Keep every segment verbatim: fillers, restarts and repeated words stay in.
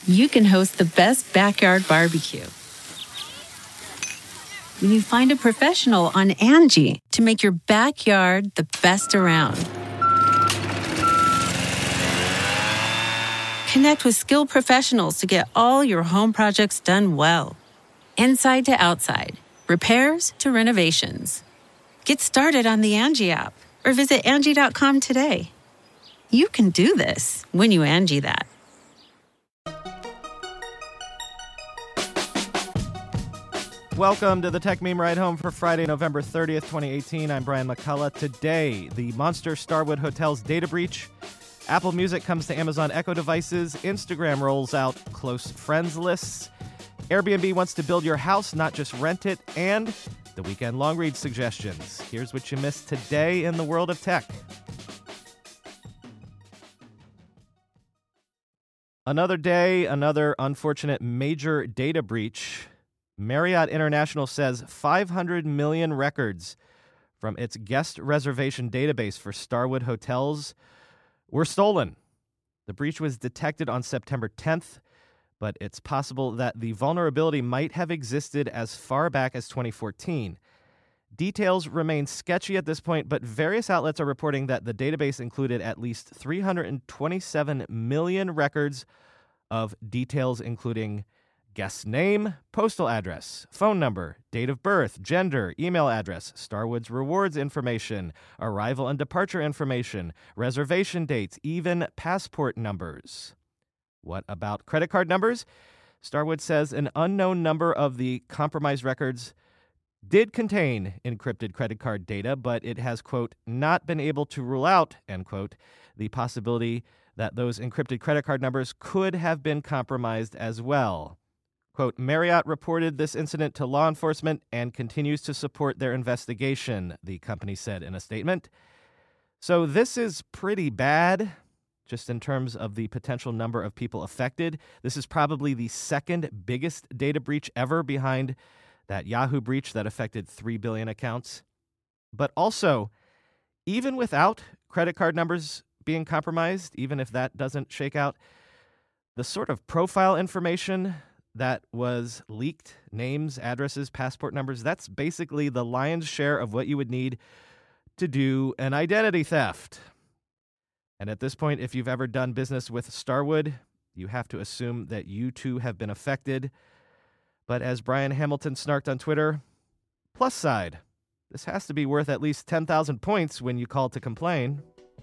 you can host the best backyard barbecue. When you find a professional on Angie to make your backyard the best around. Connect with skilled professionals to get all your home projects done well. Inside to outside, repairs to renovations. Get started on the Angie app or visit Angie dot com today. You can do this when you Angie that. Welcome to the Tech Meme Ride Home for Friday, November thirtieth, twenty eighteen. I'm Brian McCullough. Today, the monster Starwood Hotels data breach. Apple Music comes to Amazon Echo devices. Instagram rolls out close friends lists. Airbnb wants to build your house, not just rent it. And the weekend long read suggestions. Here's what you missed today in the world of tech. Another day, another unfortunate major data breach. Marriott International says five hundred million records from its guest reservation database for Starwood hotels were stolen. The breach was detected on September tenth, but it's possible that the vulnerability might have existed as far back as twenty fourteen. Details remain sketchy at this point, but various outlets are reporting that the database included at least three hundred twenty-seven million records of details including guest name, postal address, phone number, date of birth, gender, email address, Starwood's rewards information, arrival and departure information, reservation dates, even passport numbers. What about credit card numbers? Starwood says an unknown number of the compromised records did contain encrypted credit card data, but it has, quote, not been able to rule out, end quote, the possibility that those encrypted credit card numbers could have been compromised as well. Quote, Marriott reported this incident to law enforcement and continues to support their investigation, the company said in a statement. So this is pretty bad, just in terms of the potential number of people affected. This is probably the second biggest data breach ever, behind that Yahoo breach that affected three billion accounts. But also, even without credit card numbers being compromised, even if that doesn't shake out, the sort of profile information that was leaked, names, addresses, passport numbers, that's basically the lion's share of what you would need to do an identity theft. And at this point, if you've ever done business with Starwood, you have to assume that you too have been affected. But as Brian Hamilton snarked on Twitter, plus side, this has to be worth at least ten thousand points when you call to complain.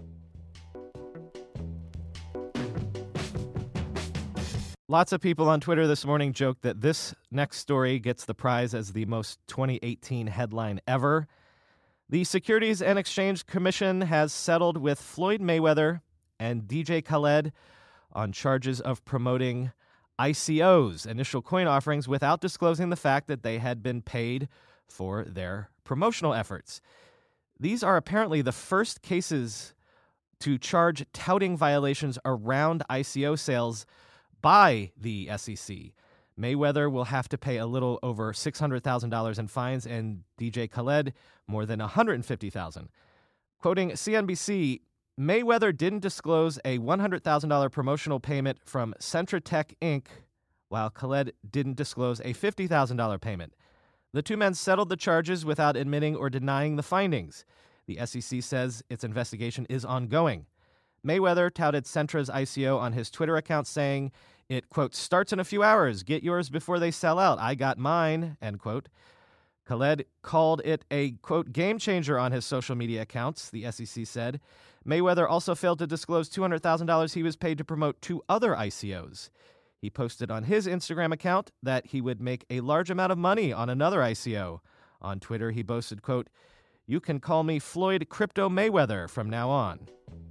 Lots of people on Twitter this morning joked that this next story gets the prize as the most twenty eighteen headline ever. The Securities and Exchange Commission has settled with Floyd Mayweather and D J Khaled on charges of promoting I C Os, initial coin offerings, without disclosing the fact that they had been paid for their promotional efforts. These are apparently the first cases to charge touting violations around I C O sales by the S E C. Mayweather will have to pay a little over six hundred thousand dollars in fines, and D J Khaled more than one hundred fifty thousand dollars. Quoting C N B C, Mayweather didn't disclose a one hundred thousand dollars promotional payment from Centratech Incorporated, while Khaled didn't disclose a fifty thousand dollars payment. The two men settled the charges without admitting or denying the findings. The S E C says its investigation is ongoing. Mayweather touted Centra's I C O on his Twitter account, saying it, quote, starts in a few hours. Get yours before they sell out. I got mine, end quote. Khaled called it a, quote, game changer on his social media accounts, the S E C said. Mayweather also failed to disclose two hundred thousand dollars he was paid to promote two other I C Os. He posted on his Instagram account that he would make a large amount of money on another I C O. On Twitter, he boasted, quote, you can call me Floyd Crypto Mayweather from now on.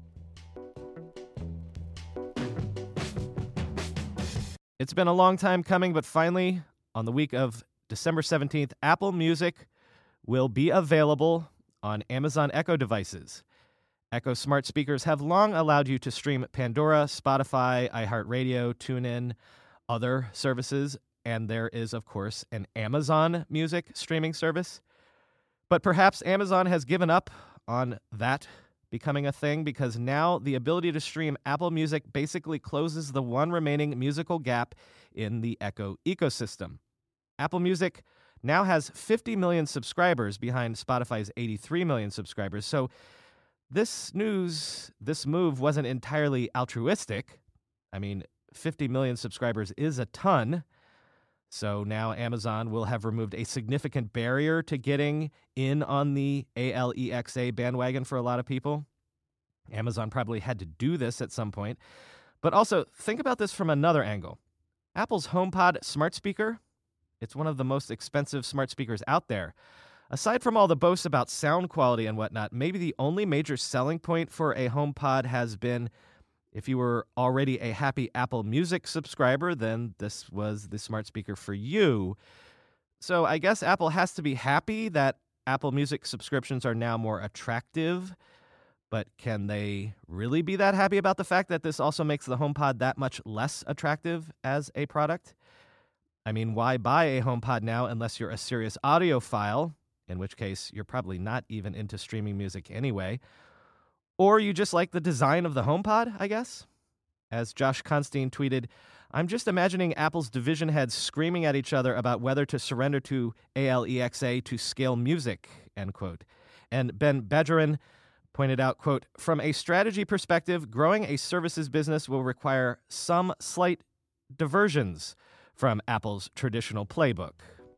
It's been a long time coming, but finally, on the week of December seventeenth, Apple Music will be available on Amazon Echo devices. Echo smart speakers have long allowed you to stream Pandora, Spotify, iHeartRadio, TuneIn, other services, and there is, of course, an Amazon Music streaming service. But perhaps Amazon has given up on that becoming a thing because now the ability to stream Apple Music basically closes the one remaining musical gap in the Echo ecosystem. Apple Music now has fifty million subscribers behind Spotify's eighty-three million subscribers. So this news, this move wasn't entirely altruistic. I mean, fifty million subscribers is a ton. So now Amazon will have removed a significant barrier to getting in on the Alexa bandwagon for a lot of people. Amazon probably had to do this at some point. But also, think about this from another angle. Apple's HomePod smart speaker, it's one of the most expensive smart speakers out there. Aside from all the boasts about sound quality and whatnot, maybe the only major selling point for a HomePod has been if you were already a happy Apple Music subscriber, then this was the smart speaker for you. So I guess Apple has to be happy that Apple Music subscriptions are now more attractive. But can they really be that happy about the fact that this also makes the HomePod that much less attractive as a product? I mean, why buy a HomePod now unless you're a serious audiophile, in which case you're probably not even into streaming music anyway? Or you just like the design of the HomePod, I guess? As Josh Constine tweeted, I'm just imagining Apple's division heads screaming at each other about whether to surrender to Alexa to scale music, end quote. And Ben Badgerin pointed out, quote, from a strategy perspective, growing a services business will require some slight diversions from Apple's traditional playbook.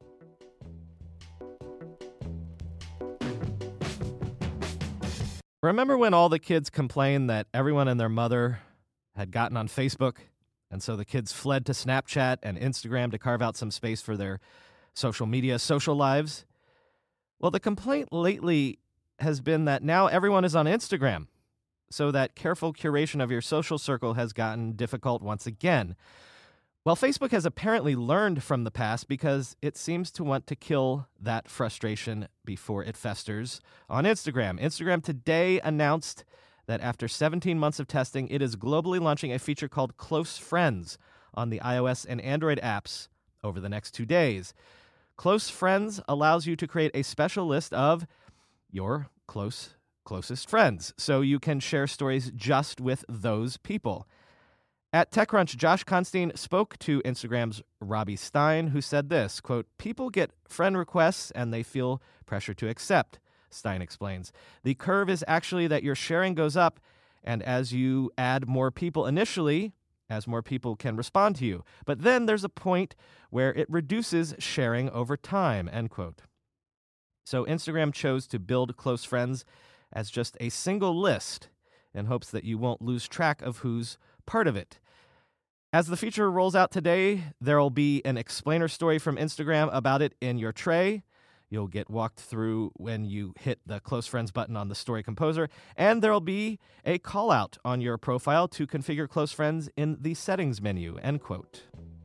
Remember when all the kids complained that everyone and their mother had gotten on Facebook, and so the kids fled to Snapchat and Instagram to carve out some space for their social media social lives? Well, the complaint lately has been that now everyone is on Instagram, so that careful curation of your social circle has gotten difficult once again. Well, Facebook has apparently learned from the past because it seems to want to kill that frustration before it festers on Instagram. Instagram today announced that after seventeen months of testing, it is globally launching a feature called Close Friends on the iOS and Android apps over the next two days. Close Friends allows you to create a special list of your close, closest friends, so you can share stories just with those people. At TechCrunch, Josh Constine spoke to Instagram's Robbie Stein, who said this, quote, people get friend requests and they feel pressure to accept, Stein explains. The curve is actually that your sharing goes up, and as you add more people initially, as more people can respond to you. But then there's a point where it reduces sharing over time, end quote. So Instagram chose to build Close Friends as just a single list in hopes that you won't lose track of who's part of it. As the feature rolls out today, there'll be an explainer story from Instagram about it in your tray. You'll get walked through when you hit the Close Friends button on the Story Composer, and there'll be a call-out on your profile to configure Close Friends in the settings menu, end quote.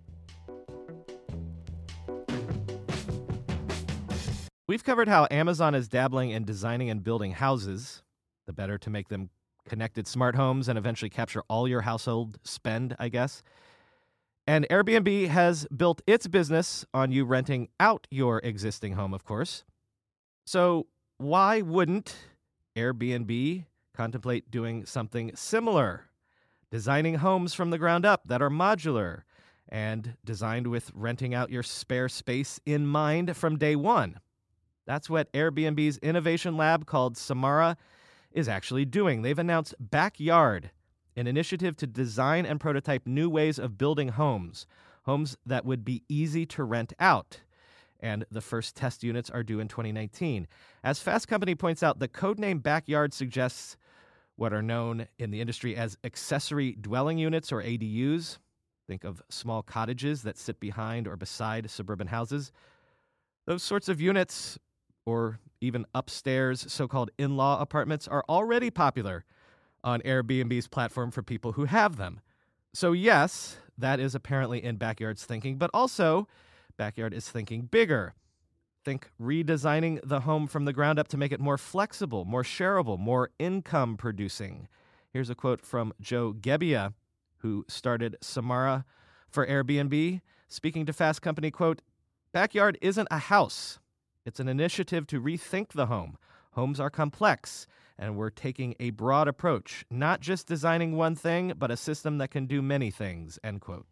We've covered how Amazon is dabbling in designing and building houses, the better to make them connected smart homes and eventually capture all your household spend, I guess. And Airbnb has built its business on you renting out your existing home, of course. So why wouldn't Airbnb contemplate doing something similar? Designing homes from the ground up that are modular and designed with renting out your spare space in mind from day one. That's what Airbnb's innovation lab called Samara is actually doing. They've announced Backyard, an initiative to design and prototype new ways of building homes, homes that would be easy to rent out. And the first test units are due in twenty nineteen. As Fast Company points out, the codename Backyard suggests what are known in the industry as accessory dwelling units, or A D Us. Think of small cottages that sit behind or beside suburban houses. Those sorts of units, or even upstairs so-called in-law apartments, are already popular on Airbnb's platform for people who have them. So yes, that is apparently in Backyard's thinking, but also Backyard is thinking bigger. Think redesigning the home from the ground up to make it more flexible, more shareable, more income-producing. Here's a quote from Joe Gebbia, who started Samara for Airbnb, speaking to Fast Company, quote, Backyard isn't a house. It's an initiative to rethink the home. Homes are complex, and we're taking a broad approach, not just designing one thing, but a system that can do many things, end quote.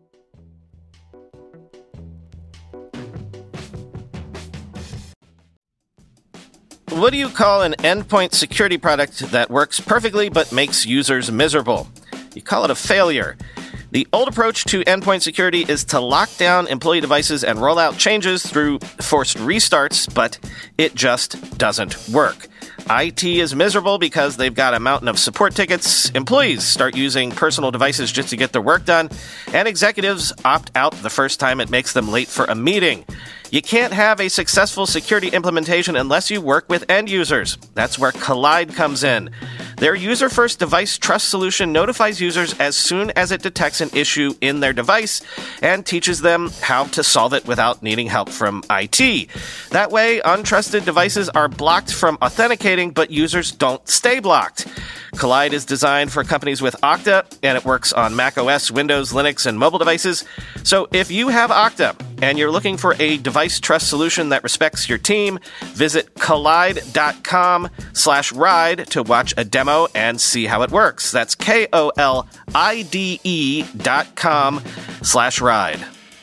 What do you call an endpoint security product that works perfectly but makes users miserable? You call it a failure. The old approach to endpoint security is to lock down employee devices and roll out changes through forced restarts, but it just doesn't work. I T is miserable because they've got a mountain of support tickets, employees start using personal devices just to get their work done, and executives opt out the first time it makes them late for a meeting. You can't have a successful security implementation unless you work with end users. That's where Kolide comes in. Their user-first device trust solution notifies users as soon as it detects an issue in their device and teaches them how to solve it without needing help from I T. That way, untrusted devices are blocked from authenticating, but users don't stay blocked. Kolide is designed for companies with Okta, and it works on macOS, Windows, Linux, and mobile devices. So if you have Okta and you're looking for a device trust solution that respects your team, visit kolide.com slash ride to watch a demo and see how it works. That's K O L I D E dot com slash ride.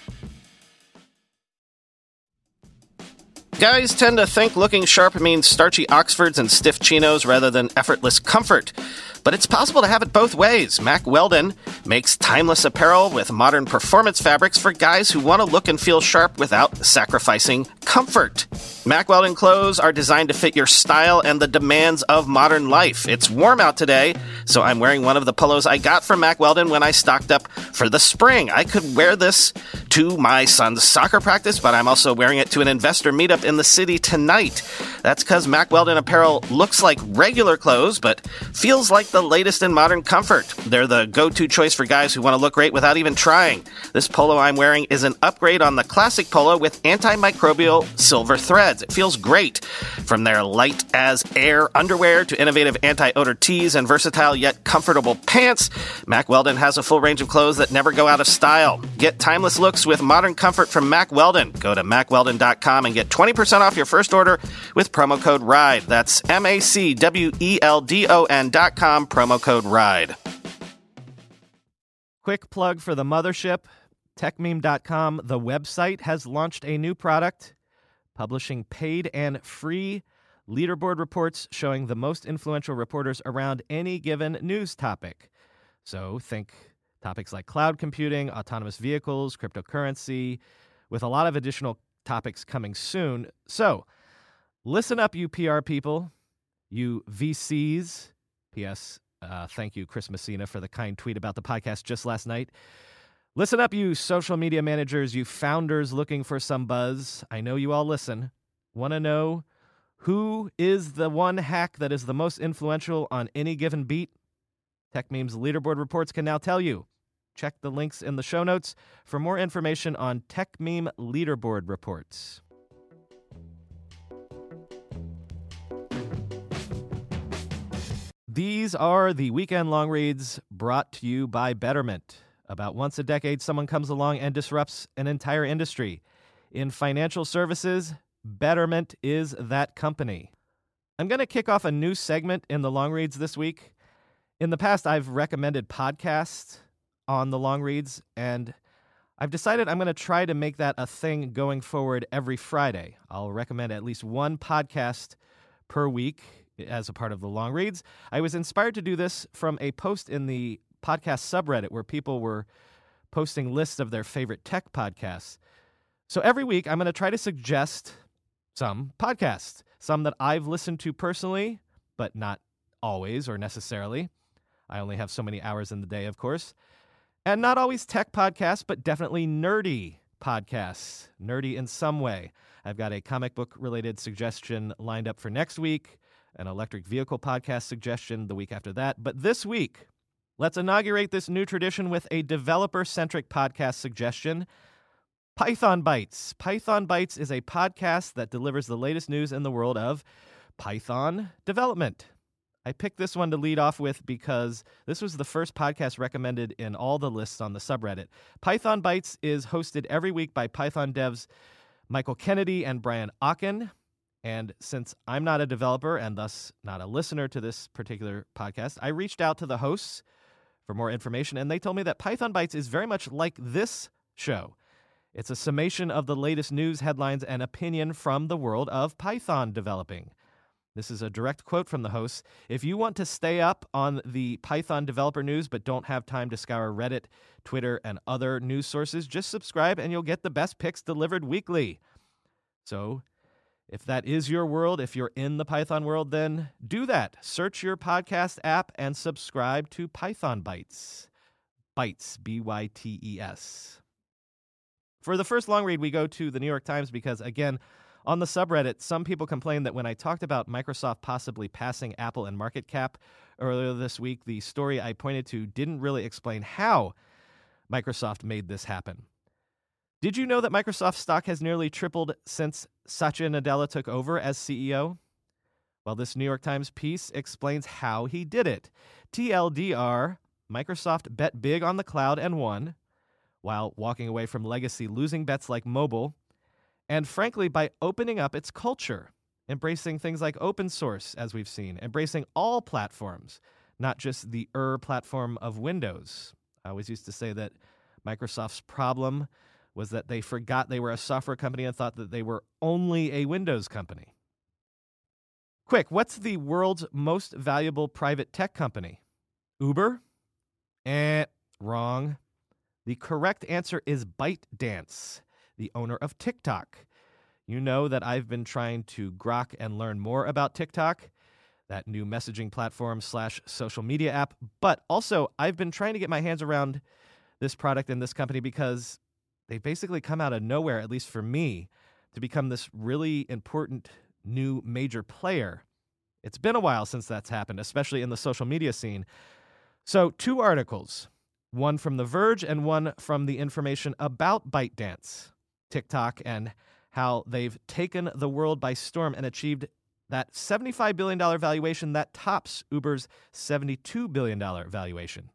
Guys tend to think looking sharp means starchy Oxfords and stiff chinos rather than effortless comfort. But it's possible to have it both ways. Mack Weldon makes timeless apparel with modern performance fabrics for guys who want to look and feel sharp without sacrificing comfort. Mack Weldon clothes are designed to fit your style and the demands of modern life. It's warm out today, so I'm wearing one of the polos I got from Mack Weldon when I stocked up for the spring. I could wear this to my son's soccer practice, but I'm also wearing it to an investor meetup in the city tonight. That's because Mack Weldon apparel looks like regular clothes, but feels like the latest in modern comfort. They're the go-to choice for guys who want to look great without even trying. This polo I'm wearing is an upgrade on the classic polo with antimicrobial silver threads. It feels great. From their light as air underwear to innovative anti-odor tees and versatile yet comfortable pants, Mack Weldon has a full range of clothes that never go out of style. Get timeless looks with modern comfort from Mack Weldon. Go to mack weldon dot com and get twenty percent off your first order with promo code RIDE. That's M A C W E L D O N dot com, promo code RIDE. Quick plug for the mothership. Techmeme dot com, the website, has launched a new product publishing paid and free leaderboard reports showing the most influential reporters around any given news topic. So think topics like cloud computing, autonomous vehicles, cryptocurrency, with a lot of additional topics coming soon. So listen up, you P R people, you V Cs. P S. Uh, thank you, Chris Messina, for the kind tweet about the podcast just last night. Listen up, you social media managers, you founders looking for some buzz. I know you all listen. Want to know who is the one hack that is the most influential on any given beat? Techmeme's leaderboard reports can now tell you. Check the links in the show notes for more information on Techmeme leaderboard reports. These are the weekend long reads brought to you by Betterment. About once a decade, someone comes along and disrupts an entire industry. In financial services, Betterment is that company. I'm going to kick off a new segment in the long reads this week. In the past, I've recommended podcasts on the long reads, and I've decided I'm going to try to make that a thing going forward every Friday. I'll recommend at least one podcast per week as a part of the long reads. I was inspired to do this from a post in the podcast subreddit where people were posting lists of their favorite tech podcasts. So every week, I'm going to try to suggest some podcasts, some that I've listened to personally, but not always or necessarily. I only have so many hours in the day, of course. And not always tech podcasts, but definitely nerdy podcasts, nerdy in some way. I've got a comic book related suggestion lined up for next week, an electric vehicle podcast suggestion the week after that. But this week, let's inaugurate this new tradition with a developer-centric podcast suggestion, Python Bytes. Python Bytes is a podcast that delivers the latest news in the world of Python development. I picked this one to lead off with because this was the first podcast recommended in all the lists on the subreddit. Python Bytes is hosted every week by Python devs Michael Kennedy and Brian Okken, And since I'm not a developer and thus not a listener to this particular podcast, I reached out to the hosts for more information, and they told me that Python Bytes is very much like this show. It's a summation of the latest news, headlines, and opinion from the world of Python developing. This is a direct quote from the hosts. If you want to stay up on the Python developer news but don't have time to scour Reddit, Twitter, and other news sources, just subscribe and you'll get the best picks delivered weekly. So, if that is your world, if you're in the Python world, then do that. Search your podcast app and subscribe to Python Bytes. Bytes, B Y T E S. For the first long read, we go to the New York Times because, again, on the subreddit, some people complained that when I talked about Microsoft possibly passing Apple in market cap earlier this week, the story I pointed to didn't really explain how Microsoft made this happen. Did you know that Microsoft stock has nearly tripled since Satya Nadella took over as C E O? Well, this New York Times piece explains how he did it. T L D R, Microsoft bet big on the cloud and won, while walking away from legacy losing bets like mobile, and frankly, by opening up its culture, embracing things like open source, as we've seen, embracing all platforms, not just the er platform of Windows. I always used to say that Microsoft's problem was that they forgot they were a software company and thought that they were only a Windows company. Quick, what's the world's most valuable private tech company? Uber? Eh, wrong. The correct answer is ByteDance, the owner of TikTok. You know that I've been trying to grok and learn more about TikTok, that new messaging platform slash social media app, but also I've been trying to get my hands around this product and this company because they basically come out of nowhere, at least for me, to become this really important new major player. It's been a while since that's happened, especially in the social media scene. So two articles, one from The Verge and one from the information about ByteDance, TikTok, and how they've taken the world by storm and achieved that seventy-five billion dollars valuation that tops Uber's seventy-two billion dollars valuation.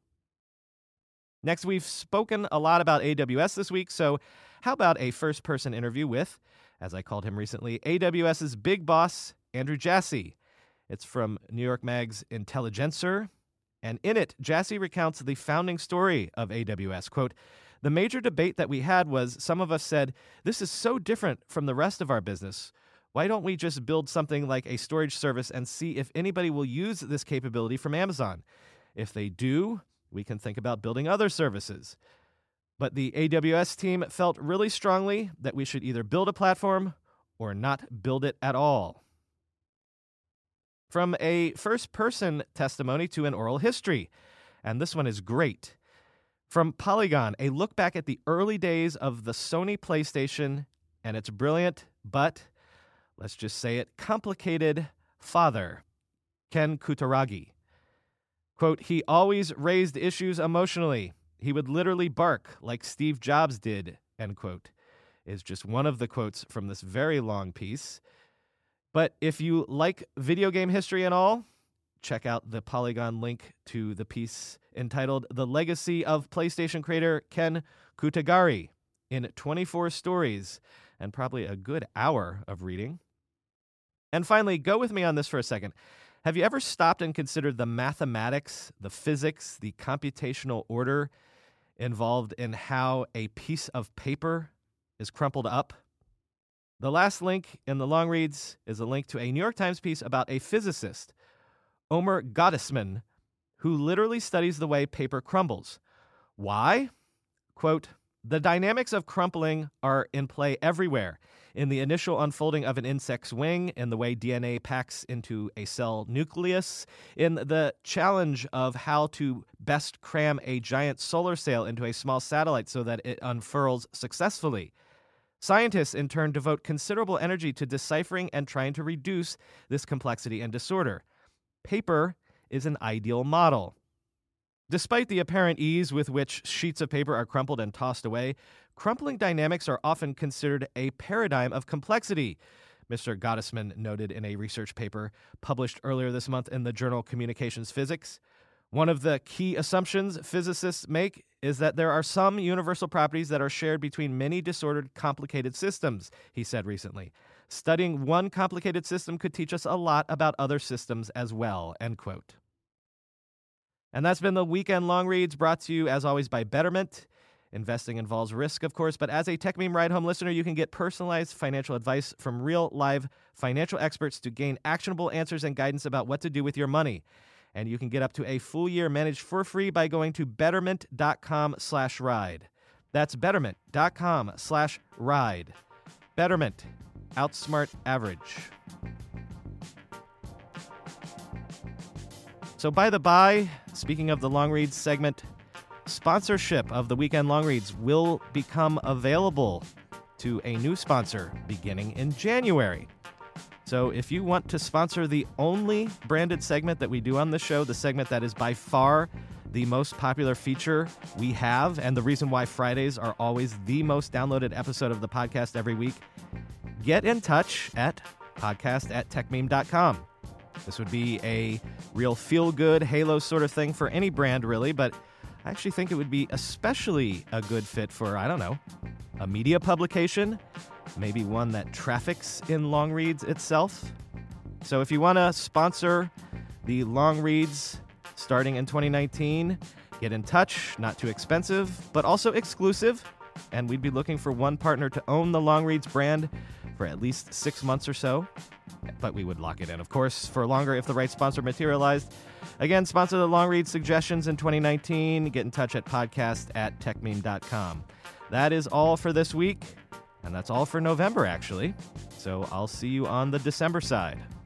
Next, we've spoken a lot about A W S this week, so how about a first-person interview with, as I called him recently, AWS's big boss, Andrew Jassy. It's from New York Mag's Intelligencer, and in it, Jassy recounts the founding story of A W S. Quote, "The major debate that we had was some of us said, this is so different from the rest of our business. Why don't we just build something like a storage service and see if anybody will use this capability from Amazon? If they do, we can think about building other services. But the A W S team felt really strongly that we should either build a platform or not build it at all." From a first-person testimony to an oral history, and this one is great. From Polygon, a look back at the early days of the Sony PlayStation and its brilliant, but, let's just say it, complicated father, Ken Kutaragi. Quote, "He always raised issues emotionally. He would literally bark like Steve Jobs did," end quote, is just one of the quotes from this very long piece. But if you like video game history and all, check out the Polygon link to the piece entitled "The Legacy of PlayStation Creator Ken Kutagari" in twenty-four stories and probably a good hour of reading. And finally, go with me on this for a second. Have you ever stopped and considered the mathematics, the physics, the computational order involved in how a piece of paper is crumpled up? The last link in the long reads is a link to a New York Times piece about a physicist, Omer Gottesman, who literally studies the way paper crumbles. Why? Quote, "The dynamics of crumpling are in play everywhere. In the initial unfolding of an insect's wing, in the way D N A packs into a cell nucleus, in the challenge of how to best cram a giant solar sail into a small satellite so that it unfurls successfully. Scientists, in turn, devote considerable energy to deciphering and trying to reduce this complexity and disorder. Paper is an ideal model. Despite the apparent ease with which sheets of paper are crumpled and tossed away, crumpling dynamics are often considered a paradigm of complexity," Mister Gottesman noted in a research paper published earlier this month in the journal Communications Physics. "One of the key assumptions physicists make is that there are some universal properties that are shared between many disordered, complicated systems," he said recently. Studying one complicated system could teach us a lot about other systems as well, end quote. And that's been the Weekend Long Reads, brought to you, as always, by Betterment. Investing involves risk, of course, but as a TechMeme Ride Home listener, you can get personalized financial advice from real, live financial experts to gain actionable answers and guidance about what to do with your money. And you can get up to a full year managed for free by going to betterment.com slash ride. That's betterment.com slash ride. Betterment. Outsmart average. So by the by, speaking of the Long Reads segment, sponsorship of the Weekend Long Reads will become available to a new sponsor beginning in January. So if you want to sponsor the only branded segment that we do on the show, the segment that is by far the most popular feature we have, and the reason why Fridays are always the most downloaded episode of the podcast every week, get in touch at podcast at techmeme dot com. This would be a real feel-good Halo sort of thing for any brand, really, but I actually think it would be especially a good fit for, I don't know, a media publication, maybe one that traffics in Long Reads itself. So if you want to sponsor the Long Reads starting in twenty nineteen, get in touch. Not too expensive, but also exclusive. And we'd be looking for one partner to own the Long Reads brand for at least six months or so. But we would lock it in, of course, for longer if the right sponsor materialized. Again, sponsor the Long Read suggestions in twenty nineteen. Get in touch at podcast at techmeme dot com. That is all for this week, and that's all for November, actually. So I'll see you on the December side.